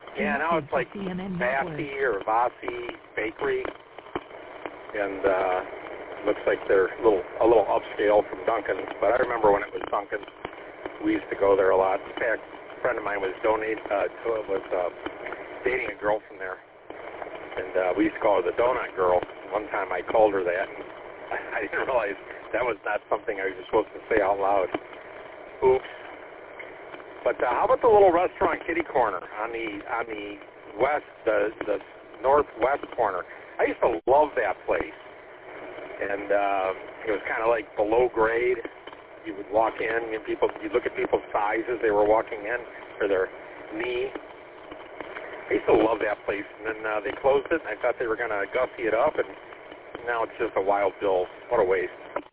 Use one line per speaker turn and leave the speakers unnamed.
Yeah, now it's like Vassy or Vossi Bakery, and looks like they're a little upscale from Duncan's. But I remember when it was Duncan's, we used to go there a lot. In fact, a friend of mine was dating a girl from there, and we used to call her the Donut Girl. One time I called her that, and I didn't realize that was not something I was supposed to say out loud. Oops. But how about the little restaurant Kitty Corner on the west, the northwest corner? I used to love that place, and it was kind of like below grade. You would walk in, and you'd look at people's sizes they were walking in, or their knee. I used to love that place, and then they closed it, and I thought they were going to gussy it up, and now it's just a wild bill. What a waste.